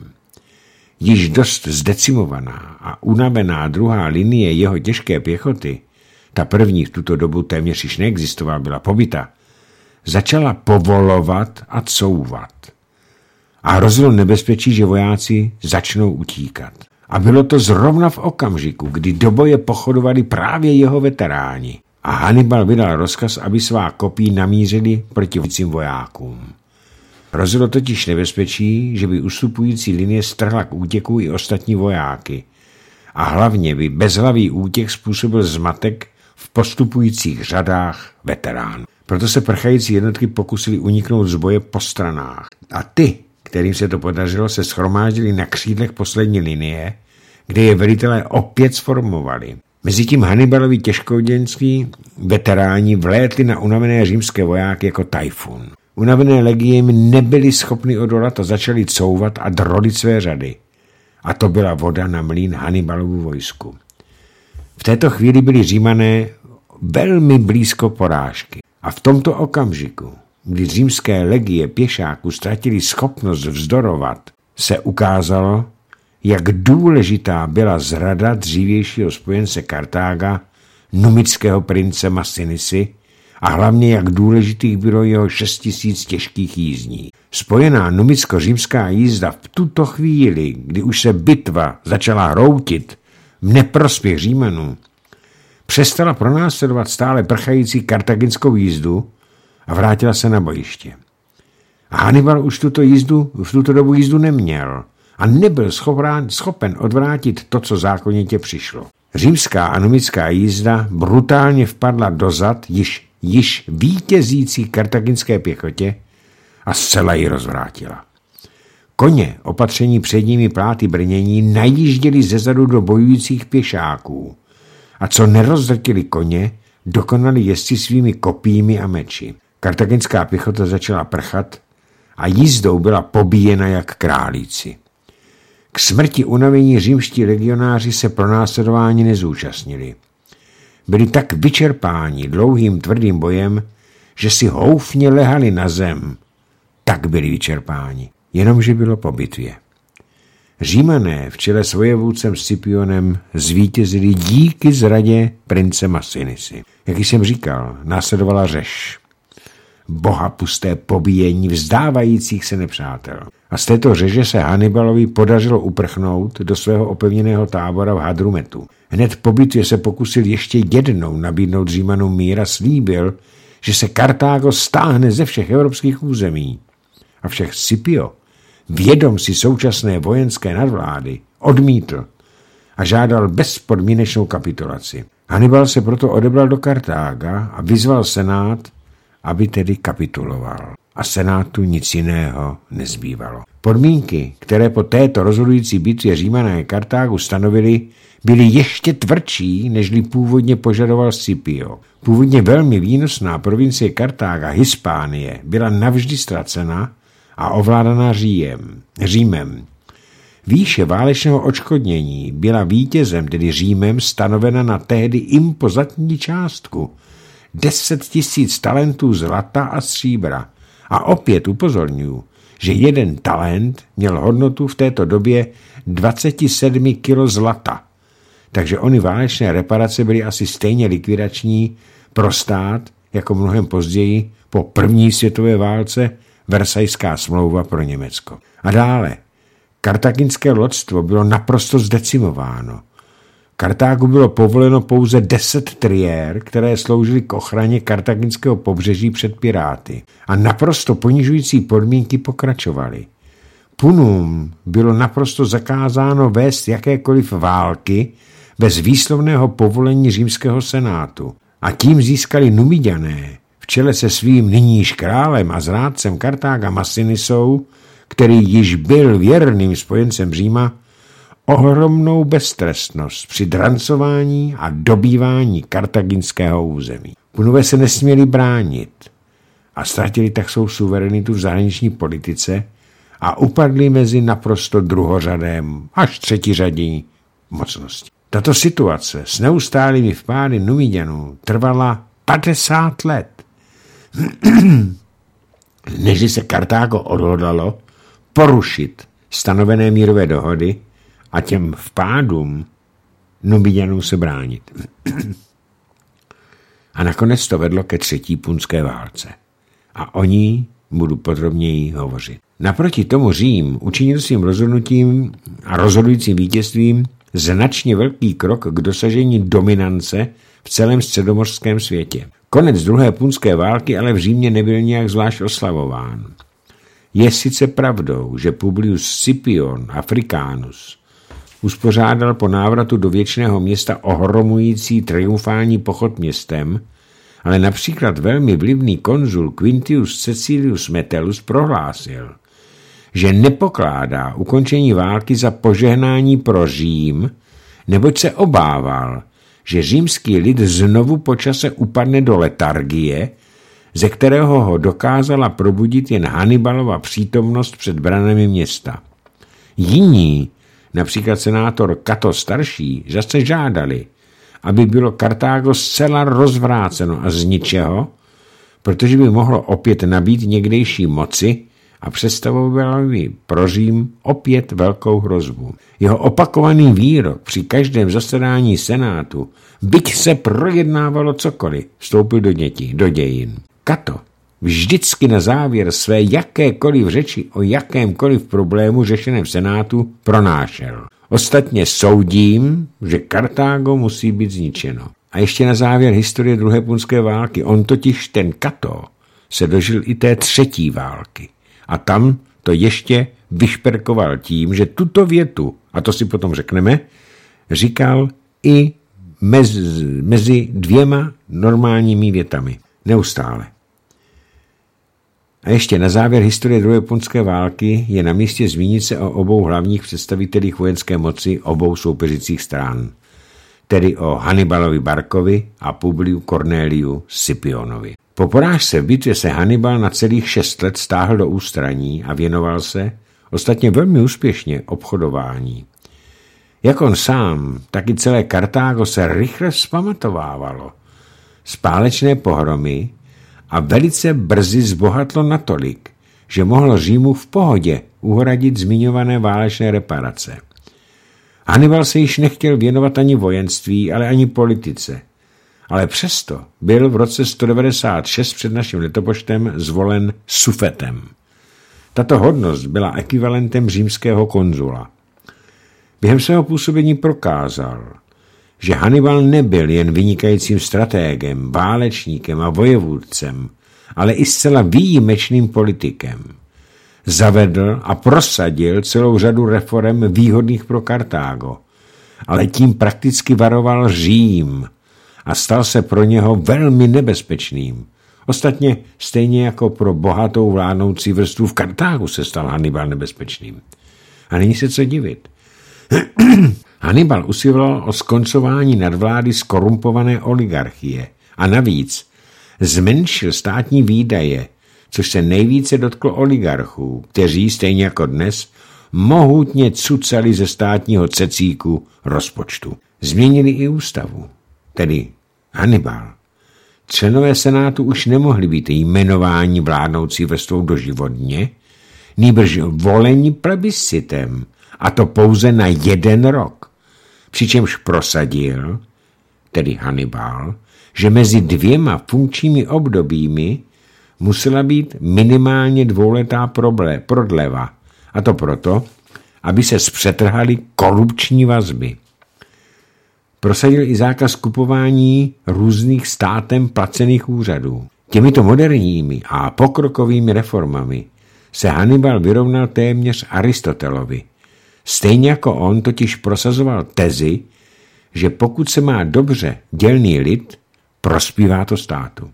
Již dost zdecimovaná a unavená druhá linie jeho těžké pěchoty, ta první v tuto dobu téměř již neexistovala, byla pobyta, začala povolovat a couvat. A hrozilo nebezpečí, že vojáci začnou utíkat. A bylo to zrovna v okamžiku, kdy do boje pochodovali právě jeho veteráni. A Hannibal vydal rozkaz, aby svá kopí namířili proti vodícím vojákům. Hrozilo totiž nebezpečí, že by ustupující linie strhla k útěku i ostatní vojáky. A hlavně by bezhlavý útěk způsobil zmatek v postupujících řadách veteránů. Proto se prchající jednotky pokusili uniknout z boje po stranách. A ty, kterým se to podařilo, se shromáždili na křídlech poslední linie, kde je velitelé opět sformovali. Mezitím Hannibalovi těžkooděnský veteráni vlétli na unavené římské vojáky jako tajfun. Unavené legie jim nebyly schopny odolat a začali couvat a drolit své řady. A to byla voda na mlýn Hannibalovu vojsku. V této chvíli byli Římané velmi blízko porážky. A v tomto okamžiku, kdy římské legie pěšáků ztratili schopnost vzdorovat, se ukázalo, jak důležitá byla zrada dřívějšího spojence Kartága, numického prince Massinisi, a hlavně jak důležitých bylo jeho šest tisíc těžkých jízdní. Spojená numicko-římská jízda v tuto chvíli, kdy už se bitva začala hroutit v neprospěch Římanů, přestala pronásledovat stále prchající kartaginskou jízdu a vrátila se na bojiště. A Hannibal už tuto jízdu, v tuto dobu jízdu neměl a nebyl schopen, schopen odvrátit to, co zákonitě přišlo. Římská anomická jízda brutálně vpadla dozad již, již vítězící kartaginské pěchotě a zcela ji rozvrátila. Koně, opatření předními pláty brnění, najížděli zezadu do bojujících pěšáků a co nerozdrtili koně, dokonali jezdci svými kopími a meči. Kartaginská pěchota začala prchat a jízdou byla pobíjena jak králíci. K smrti unavení římští legionáři se pronásledování nezúčastnili. Byli tak vyčerpáni dlouhým tvrdým bojem, že si houfně lehali na zem. Tak byli vyčerpáni, jenomže bylo po bitvě. Římané v čele s vojevůdcem Scipionem zvítězili díky zradě prince Massinisy. Jak jsem říkal, následovala řeš. Bohapusté pobíjení vzdávajících se nepřátel. A z této řeže se Hannibalovi podařilo uprchnout do svého opevněného tábora v Hadrumetu. Hned po bitvě se pokusil ještě jednou nabídnout Římanům mír a slíbil, že se Kartágo stáhne ze všech evropských území. Avšak Scipio, vědom si současné vojenské nadvlády, odmítl a žádal bezpodmínečnou kapitulaci. Hannibal se proto odebral do Kartága a vyzval senát, aby tedy kapituloval. A senátu nic jiného nezbývalo. Podmínky, které po této rozhodující bitvě Římané Kartágu stanovili, byly ještě tvrdší, nežli původně požadoval Scipio. Původně velmi výnosná provincie Kartága, Hispánie, byla navždy ztracena a ovládaná Říjem, Římem. Výše válečného odškodnění byla vítězem, tedy Římem, stanovena na tehdy impozantní částku deset tisíc talentů zlata a stříbra. A opět upozorňuji, že jeden talent měl hodnotu v této době dvacet sedm kilo zlata. Takže ony válečné reparace byly asi stejně likvidační pro stát, jako mnohem později po první světové válce Versajská smlouva pro Německo. A dále, kartaginské loďstvo bylo naprosto zdecimováno. Kartágu bylo povoleno pouze deset triér, které sloužily k ochraně kartaginského pobřeží před piráty. A naprosto ponižující podmínky pokračovaly. Punům bylo naprosto zakázáno vést jakékoliv války bez výslovného povolení římského senátu. A tím získali Numidiané v čele se svým nyníž králem a zrádcem Kartága Massinisou, který již byl věrným spojencem Říma, ohromnou beztrestnost při drancování a dobývání kartaginského území. Punové se nesměli bránit a ztratili tak svou suverenitu v zahraniční politice a upadli mezi naprosto druhořadém až třetiřadí mocnosti. Tato situace s neustálými vpády Numidianů trvala padesát let. Než se Kartágo odhodlalo porušit stanovené mírové dohody a těm vpádům Numidianů se bránit. A nakonec to vedlo ke třetí punské válce. A o ní budu podrobněji hovořit. Naproti tomu Řím učinil svým rozhodnutím a rozhodujícím vítězstvím značně velký krok k dosažení dominance v celém středomořském světě. Konec druhé punské války ale v Římě nebyl nějak zvlášť oslavován. Je sice pravdou, že Publius Scipion Africanus uspořádal po návratu do věčného města ohromující triumfální pochod městem, ale například velmi vlivný konzul Quintius Cecilius Metellus prohlásil, že nepokládá ukončení války za požehnání pro Řím, neboť se obával, že římský lid znovu po čase upadne do letargie, ze kterého ho dokázala probudit jen Hannibalova přítomnost před branami města. Jiní, například senátor Cato starší, zase žádali, aby bylo Kartágo zcela rozvráceno a z ničeho, protože by mohlo opět nabít někdejší moci a představovalo by pro Řím opět velkou hrozbu. Jeho opakovaný výrok při každém zasedání senátu, byť se projednávalo cokoliv, vstoupil do, děti, do dějin. Cato vždycky na závěr své jakékoliv řeči o jakémkoliv problému řešeném v senátu pronášel. Ostatně soudím, že Kartágo musí být zničeno. A ještě na závěr historie druhé punské války. On totiž ten Cato se dožil i té třetí války. A tam to ještě vyšperkoval tím, že tuto větu, a to si potom řekneme, říkal i mezi, mezi dvěma normálními větami. Neustále. A ještě na závěr historie druhé punské války je na místě zmínit se o obou hlavních představitelích vojenské moci obou soupeřících stran, tedy o Hannibalovi Barcovi a Publiu Corneliu Scipionovi. Po porážce v bitvě se Hannibal na celých šest let stáhl do ústraní a věnoval se, ostatně velmi úspěšně, obchodování. Jak on sám, tak i celé Kartágo se rychle vzpamatovávalo z válečné pohromy a velice brzy zbohatlo natolik, že mohlo Římu v pohodě uhradit zmiňované válečné reparace. Hannibal se již nechtěl věnovat ani vojenství, ale ani politice. Ale přesto byl v roce sto devadesát šest před naším letopočtem zvolen sufetem. Tato hodnost byla ekvivalentem římského konzula. Během svého působení prokázal, že Hannibal nebyl jen vynikajícím stratégem, válečníkem a vojevůdcem, ale i zcela výjimečným politikem. Zavedl a prosadil celou řadu reforem výhodných pro Kartágo, ale tím prakticky varoval Řím a stal se pro něho velmi nebezpečným. Ostatně stejně jako pro bohatou vládnoucí vrstvu v Kartágu se stal Hannibal nebezpečným. A není se co divit. Hannibal usiloval o skoncování nadvlády skorumpované oligarchie a navíc zmenšil státní výdaje, což se nejvíce dotklo oligarchů, kteří, stejně jako dnes, mohutně cucali ze státního cecíku rozpočtu. Změnili i ústavu, tedy Hannibal. Členové senátu už nemohli být jmenováni vládnoucí vrstvou doživotně, nýbrž voleni plebiscitem, a to pouze na jeden rok. Přičemž prosadil, tedy Hannibal, že mezi dvěma funkčními obdobími musela být minimálně dvouletá prodleva, a to proto, aby se zpřetrhaly korupční vazby. Prosadil i zákaz kupování různých státem placených úřadů. Těmito moderními a pokrokovými reformami se Hannibal vyrovnal téměř Aristotelovi. Stejně jako on totiž prosazoval tezi, že pokud se má dobře dělný lid, prospívá to státu.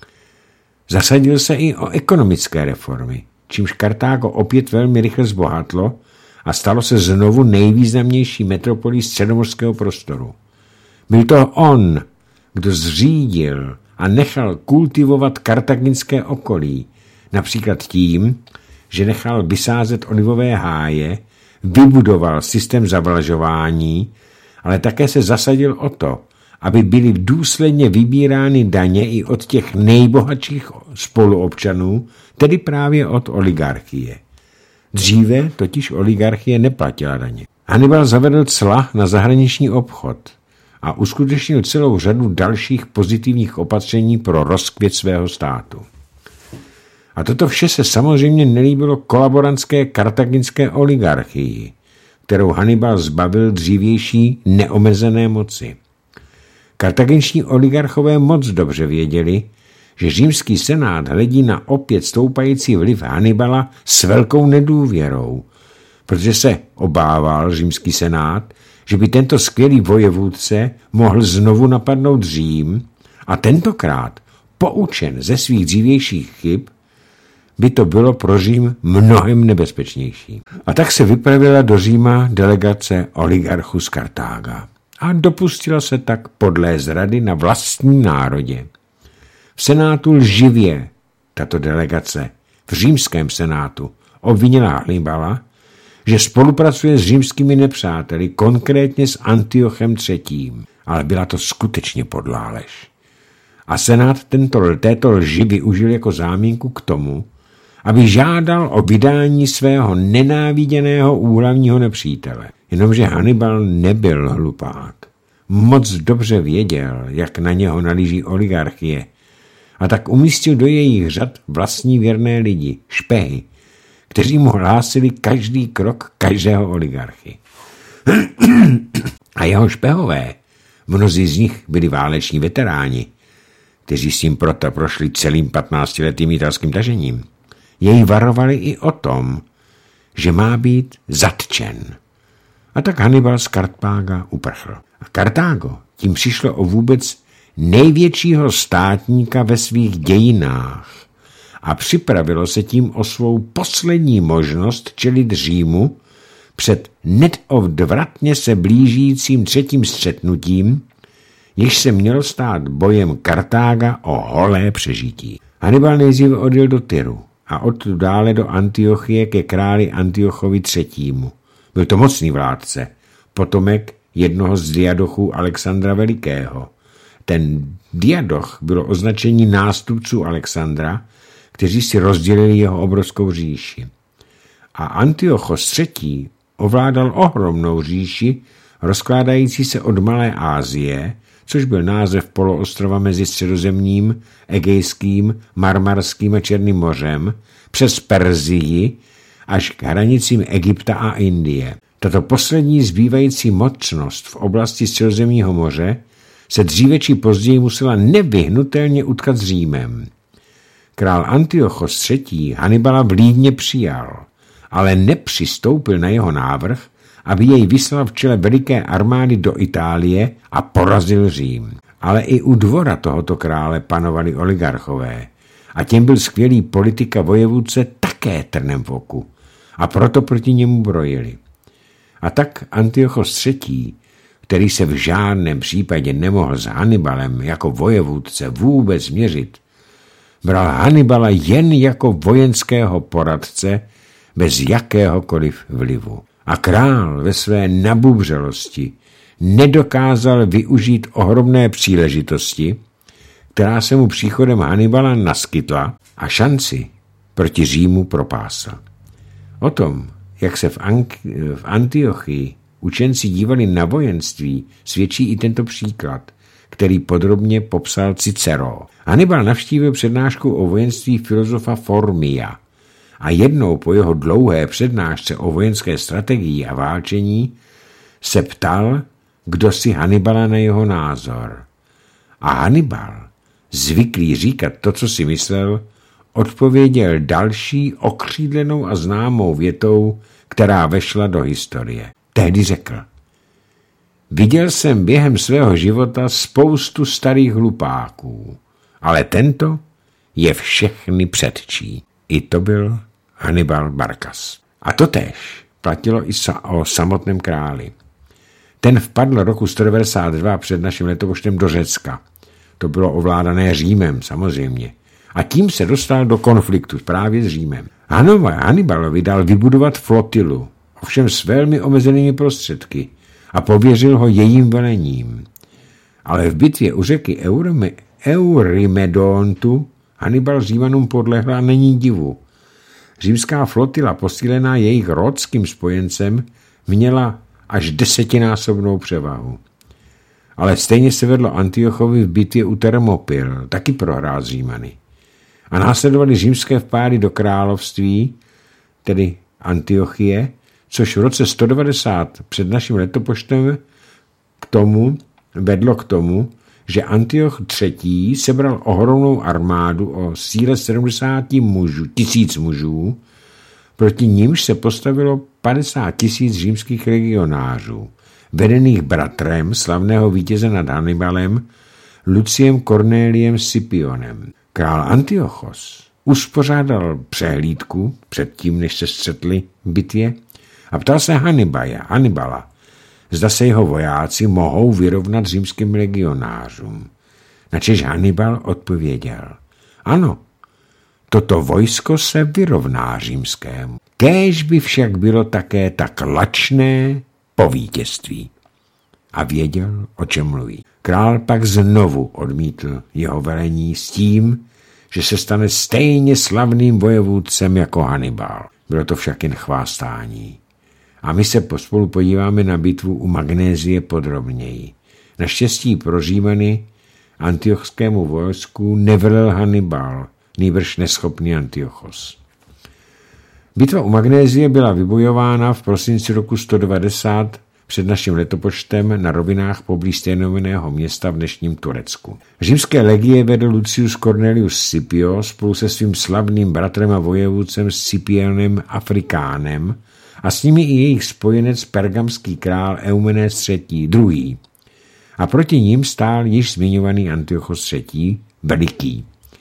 Zasadil se i o ekonomické reformy, čímž Kartágo opět velmi rychle zbohatlo a stalo se znovu nejvýznamnější metropolí středomořského prostoru. Byl to on, kdo zřídil a nechal kultivovat kartaginské okolí, například tím, že nechal vysázet olivové háje, vybudoval systém zavlažování, ale také se zasadil o to, aby byly důsledně vybírány daně i od těch nejbohatších spoluobčanů, tedy právě od oligarchie. Dříve totiž oligarchie neplatila daně. Hannibal zavedl cla na zahraniční obchod a uskutečnil celou řadu dalších pozitivních opatření pro rozkvět svého státu. A toto vše se samozřejmě nelíbilo kolaborantské kartaginské oligarchii, kterou Hannibal zbavil dřívější neomezené moci. Kartaginští oligarchové moc dobře věděli, že římský senát hledí na opět stoupající vliv Hannibala s velkou nedůvěrou, protože se obával římský senát, že by tento skvělý vojevůdce mohl znovu napadnout Řím a tentokrát, poučen ze svých dřívějších chyb, by to bylo pro Řím mnohem nebezpečnější. A tak se vypravila do Říma delegace oligarchů z Kartága a dopustila se tak podlé zrady na vlastním národě. V senátu lživě tato delegace v římském senátu obvinila Hannibala, že spolupracuje s římskými nepřáteli, konkrétně s Antiochem třetím, ale byla to skutečně podlá lež. A senát tento, této lži využil jako záminku k tomu, aby žádal o vydání svého nenáviděného úhlavního nepřítele. Jenomže Hannibal nebyl hlupák. Moc dobře věděl, jak na něho nalíží oligarchie, a tak umístil do jejich řad vlastní věrné lidi, špehy, kteří mu hlásili každý krok každého oligarchy. A jeho špehové, mnozí z nich byli váleční veteráni, kteří s tím proto prošli celým patnáctiletým italským tažením, jej varovali i o tom, že má být zatčen. A tak Hannibal z Kartága uprchl. A Kartágo tím přišlo o vůbec největšího státníka ve svých dějinách a připravilo se tím o svou poslední možnost čelit Římu před neodvratně se blížícím třetím střetnutím, jež se mělo stát bojem Kartága o holé přežití. Hannibal nejdříve odjel do Tyru a odtud dále do Antiochie ke králi Antiochovi třetímu. Byl to mocný vládce, potomek jednoho z diadochů Alexandra Velikého. Ten diadoch bylo označení nástupců Alexandra, kteří si rozdělili jeho obrovskou říši. A Antiochos třetí ovládal ohromnou říši, rozkládající se od Malé Asie, což byl název poloostrova mezi Středozemním, Egejským, Marmarským a Černým mořem, přes Perzii až k hranicím Egypta a Indie. Tato poslední zbývající mocnost v oblasti Středozemního moře se dříve či později musela nevyhnutelně utkat s Římem. Král Antiochos třetí Hannibala vlídně přijal, ale nepřistoupil na jeho návrh, aby jej vyslal v čele veliké armády do Itálie a porazil Řím. Ale i u dvora tohoto krále panovali oligarchové a těm byl skvělý politik a vojevůdce také trnem v oku a proto proti němu brojili. A tak Antiochos třetí, který se v žádném případě nemohl s Hannibalem jako vojevůdce vůbec měřit, bral Hannibala jen jako vojenského poradce bez jakéhokoliv vlivu. A král ve své nabubřelosti nedokázal využít ohromné příležitosti, která se mu příchodem Hannibala naskytla a šanci proti Římu propásl. O tom, jak se v, Ank- v Antiochii učenci dívali na vojenství, svědčí i tento příklad, který podrobně popsal Cicero. Hannibal navštívil přednášku o vojenství filozofa Formia a jednou po jeho dlouhé přednášce o vojenské strategii a válčení se ptal, kdo si Hannibala na jeho názor. A Hannibal, zvyklý říkat to, co si myslel, odpověděl další okřídlenou a známou větou, která vešla do historie. Tehdy řekl: viděl jsem během svého života spoustu starých hlupáků, ale tento je všechny předčí. I to byl Hannibal Barcas. A totéž platilo i o samotném králi. Ten vpadl roku sto devadesát dva před naším letopočtem do Řecka. To bylo ovládané Římem, samozřejmě. A tím se dostal do konfliktu právě s Římem. Hannibalovi dal vybudovat flotilu, ovšem s velmi omezenými prostředky, a pověřil ho jejím velením. Ale v bitvě u řeky Eurime, Eurymedontu Hannibal Římanům podlehl a není divu. Římská flotila, posílená jejich ródským spojencem, měla až desetinásobnou převahu. Ale stejně se vedlo Antiochovi v bitvě u Termopyl, taky prohrál s Římany. A následovaly římské vpády do království, tedy Antiochie, což v roce sto devadesát před naším letopočtem k tomu vedlo k tomu, že Antioch třetí sebral ohromnou armádu o síle sedmdesát mužů, tisíc mužů, proti nímž se postavilo padesát tisíc římských legionářů, vedených bratrem slavného vítěze nad Hannibalem, Luciem Corneliem Scipionem. Král Antiochos uspořádal přehlídku předtím, než se střetli v bitvě, a ptal se Hannibala, Hannibala, zda se jeho vojáci mohou vyrovnat římským legionářům. Načež Hannibal odpověděl: ano, toto vojsko se vyrovná římskému. Kéž by však bylo také tak lačné po vítězství. A věděl, o čem mluví. Král pak znovu odmítl jeho velení s tím, že se stane stejně slavným vojevůdcem jako Hannibal. Bylo to však jen chvástání. A my se pospolu podíváme na bitvu u Magnézie podrobněji. Naštěstí pro Římany antiochskému vojsku nevelel Hannibal, nýbrž neschopný Antiochos. Bitva u Magnézie byla vybojována v prosinci roku sto devadesát před naším letopočtem na rovinách poblíž stejnojmenného města v dnešním Turecku. Římské legie vedl Lucius Cornelius Scipio spolu se svým slavným bratrem a vojevůdcem Scipionem Afrikánem a s nimi i jejich spojenec pergamský král Eumenes třetí. druhý. A proti ním stál již zmiňovaný Antiochos třetí. Veliký.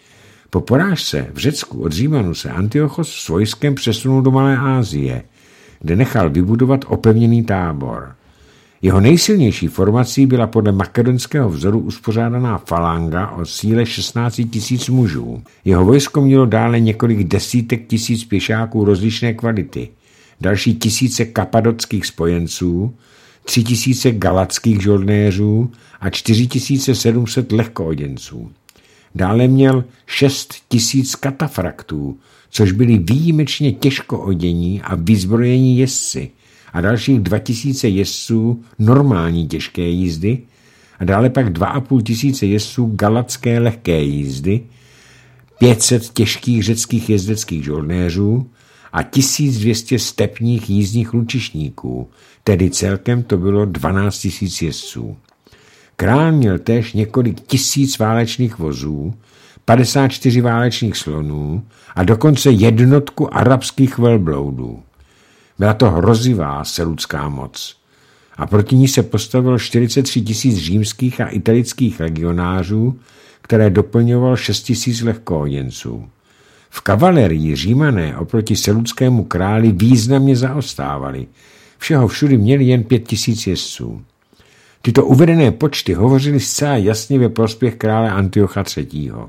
Po porážce v Řecku od Římanů se Antiochos s vojskem přesunul do Malé Asie, kde nechal vybudovat opevněný tábor. Jeho nejsilnější formací byla podle makedonského vzoru uspořádaná falanga o síle šestnáct tisíc mužů. Jeho vojsko mělo dále několik desítek tisíc pěšáků rozličné kvality, další tisíce kapadotských spojenců, tři tisíce galatských žoldnéřů a čtyři tisíce sedm set lehkooděnců. Dále měl šest tisíc katafraktů, což byli výjimečně těžko odění a vyzbrojení jezdci, a dalších dva tisíce jezdců normální těžké jízdy a dále pak dva a půl tisíce jezdců galatské lehké jízdy, pět set těžkých řeckých jezdeckých žoldnéřů a tisíc dvě stě stepních jízdních lučišníků, tedy celkem to bylo dvanáct tisíc jezdců. Král měl též několik tisíc válečných vozů, padesát čtyři válečných slonů a dokonce jednotku arabských velbloudů. Byla to hrozivá seludská moc. A proti ní se postavilo čtyřicet tři tisíc římských a italických legionářů, které doplňoval šest tisíc lehkooděnců. V kavalerii Římané oproti seludskému králi významně zaostávali. Všeho všudy měli jen pět tisíc jezdců. Tyto uvedené počty hovořily zcela jasně ve prospěch krále Antiocha třetího.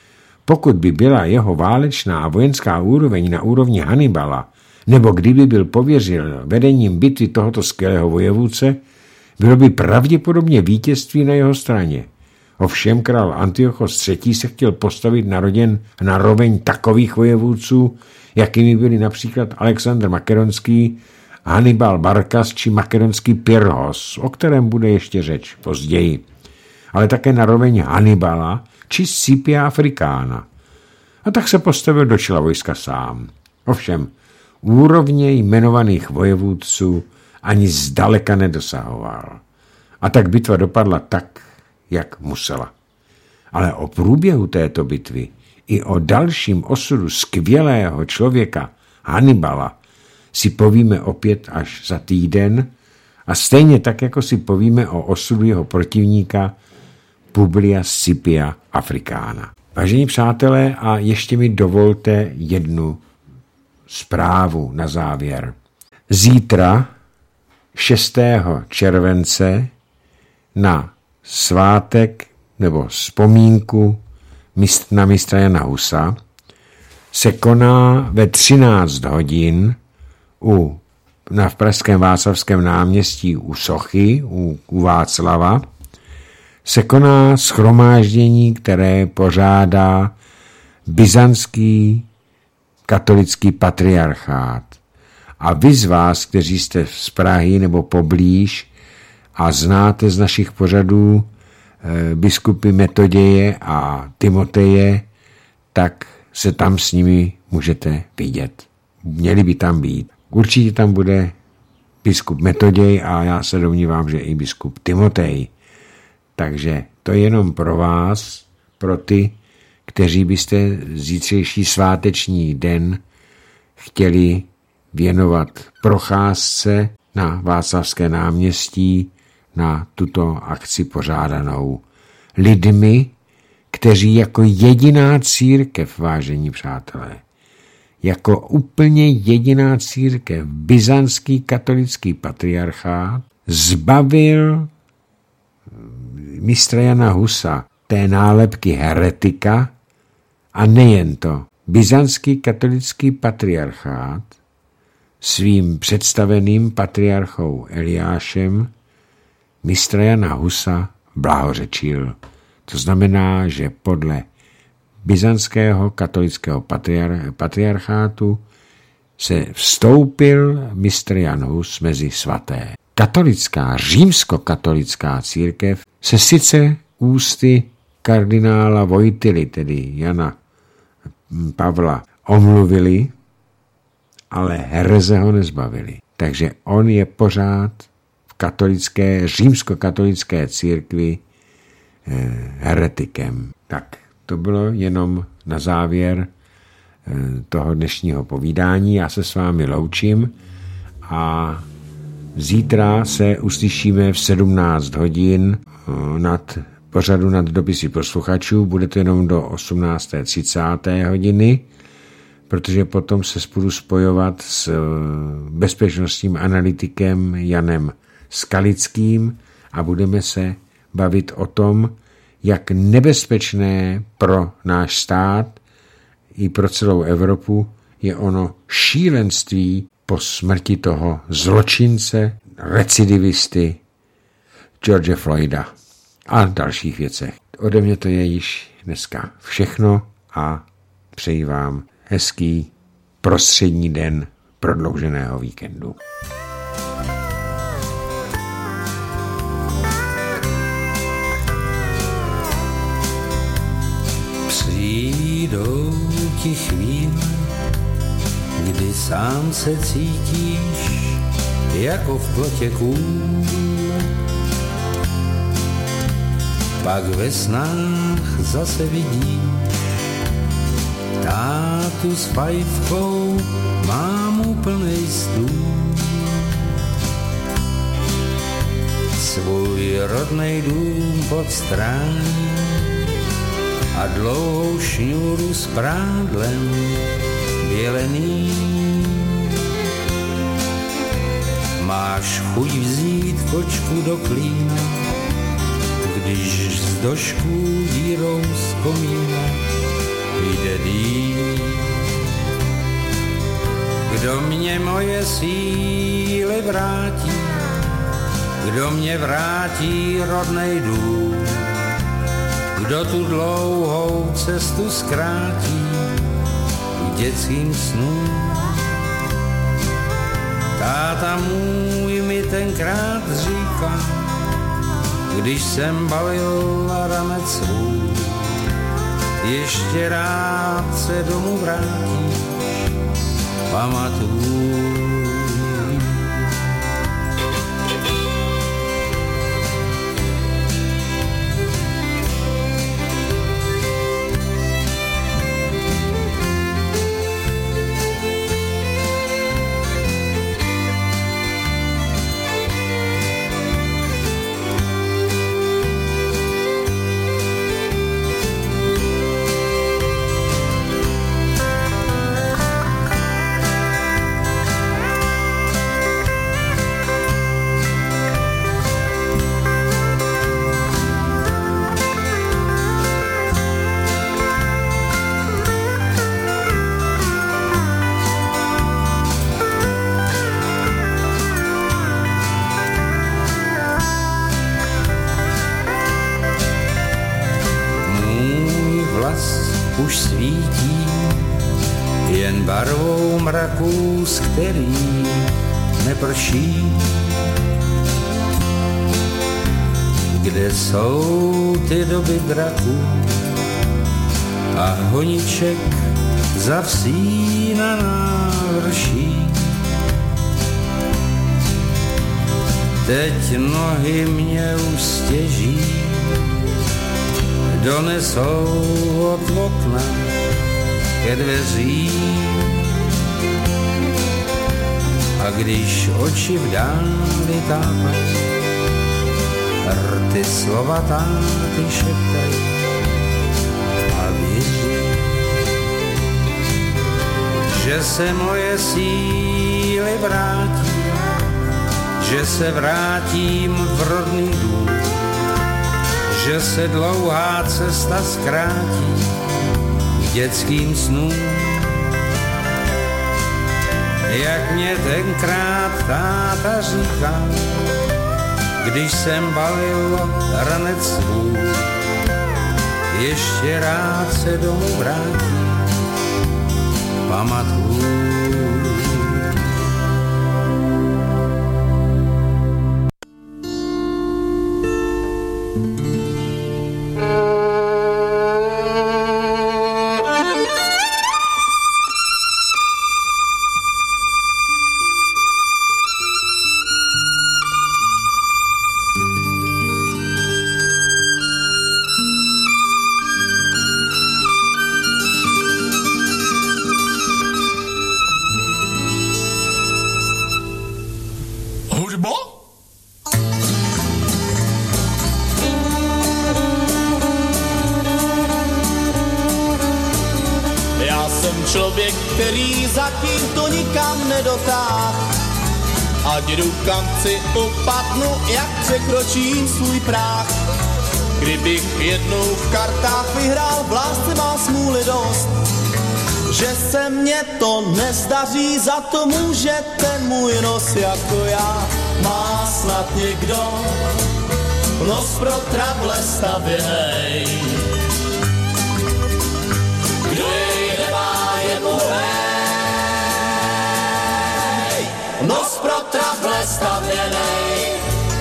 Pokud by byla jeho válečná a vojenská úroveň na úrovni Hannibala, nebo kdyby byl pověřil vedením bitvy tohoto skvělého vojevůdce, bylo by pravděpodobně vítězství na jeho straně. Ovšem král Antiochos třetí. se chtěl postavit na roděn na roveň takových vojevůdců, jakými byli například Alexandr Makedonský, Hannibal Barkas či makedonský Pyrrhos, o kterém bude ještě řeč později, ale také na roveň Hannibala či Scipia Afrikána. A tak se postavil do čela vojska sám. Ovšem, úrovně jmenovaných vojevůdců ani zdaleka nedosahoval. A tak bitva dopadla tak, jak musela. Ale o průběhu této bitvy i o dalším osudu skvělého člověka Hannibala si povíme opět až za týden a stejně tak, jako si povíme o osudu jeho protivníka Publia Scipia Afrikána. Vážení přátelé, a ještě mi dovolte jednu zprávu na závěr. Zítra, šestého července, na svátek nebo vzpomínku na mistra Jana Husa se koná ve třináct hodin u, na v pražském Václavském náměstí u Sochy, u, u Václava, se koná shromáždění, které pořádá byzantský katolický patriarchát. A vy z vás, kteří jste z Prahy nebo poblíž a znáte z našich pořadů e, biskupy Metoděje a Timoteje, tak se tam s nimi můžete vidět. Měli by tam být. Určitě tam bude biskup Metoděj a já se domnívám, že i biskup Timotej. Takže to je jenom pro vás, pro ty, kteří byste zítřejší sváteční den chtěli věnovat procházce na Václavské náměstí na tuto akci pořádanou lidmi, kteří jako jediná církev, vážení přátelé, jako úplně jediná církev, byzantský katolický patriarchát, zbavil mistra Jana Husa té nálepky heretika a nejen to. Byzantský katolický patriarchát svým představeným patriarchou Eliášem mistra Jana Husa blahořečil. To znamená, že podle byzantského katolického patriar- patriarchátu se vstoupil mistr Jan Hus mezi svaté. Katolická, římskokatolická církev se sice ústy kardinála Vojtily, tedy Jana Pavla, omluvili, ale hereze ho nezbavili. Takže on je pořád v katolické, římskokatolické církvi heretikem. Tak, to bylo jenom na závěr toho dnešního povídání. Já se s vámi loučím a zítra se uslyšíme v sedmnáct hodin nad pořadu nad dopisy posluchačů. Bude to jenom do osmnáct třicet hodiny, protože potom se budu spojovat s bezpečnostním analytikem Janem Skalickým a budeme se bavit o tom, jak nebezpečné pro náš stát i pro celou Evropu je ono šílenství po smrti toho zločince, recidivisty George Floyda a dalších věcech. Ode mě to je již dneska všechno a přeji vám hezký prostřední den prodlouženého víkendu. Přijdou ti chvíle, kdy sám se cítíš jako v plotě kůl. Pak ve snách zase vidíš tátu s fajfkou, mám úplnej stůl. Svůj rodnej dům pod strání a dlouhou šňůru s prádlem bělený. Máš chuť vzít kočku do klína, když z došku dírou z komína jde dým. Kdo mě moje síly vrátí, kdo mě vrátí rodnej dům, kdo tu dlouhou cestu zkrátí k dětským snům. Táta můj mi tenkrát říká, když jsem balil ranec svůj, ještě rád se domů vrátíš, pamatuj. Už svítí jen barvou mraků, z který neprší. Kde jsou ty doby draků a honiček za vsí na návrší. Teď nohy mě už stěží, donesou od okna ke dveřím. A když oči v dáli tápají, rty slova táty šeptají a věřím, že se moje síly vrátí, že se vrátím v rodný dům, že se dlouhá cesta zkrátí k dětským snům. Jak mě tenkrát táta říkal, když jsem balil ranec svůj, ještě rád se domů vrátí, pamatuj. nikam nedotáh. Ať jdu kam chci, upadnu, jak překročím svůj práh. Kdybych jednou v kartách vyhrál, v lásce má smůly dost. Že se mně to nezdaří, za to může ten můj nos jako já. Má snad někdo nos pro trable stavěnej. Kdo jej nemá, je mu hej. Nos pro trable stavěnej.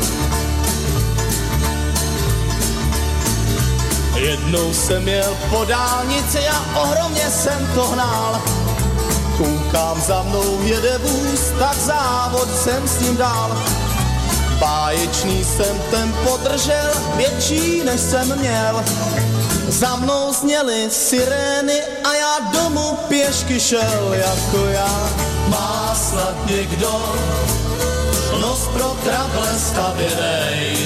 Jednou jsem jel po dálnici a ohromně jsem to hnal. Koukám, za mnou jede vůz, tak závod jsem s ním dal. Báječný jsem tempo držel, větší než jsem měl. Za mnou zněly sirény a já domů pěšky šel jako já. Má snad někdo nos pro trable stavěnej.